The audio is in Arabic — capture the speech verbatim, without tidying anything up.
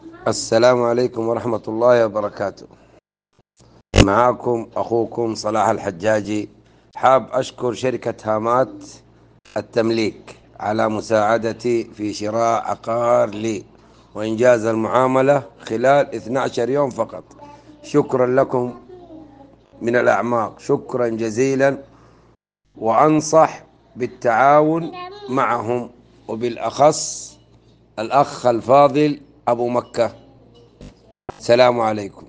السلام عليكم ورحمة الله وبركاته. معاكم أخوكم صلاح الحجاجي. حاب أشكر شركة هامات التمليك على مساعدتي في شراء عقار لي وإنجاز المعاملة خلال اثني عشر يوم فقط. شكرا لكم من الأعماق، شكرا جزيلا، وأنصح بالتعاون معهم، وبالأخص الأخ الفاضل أبو مكة. سلام عليكم.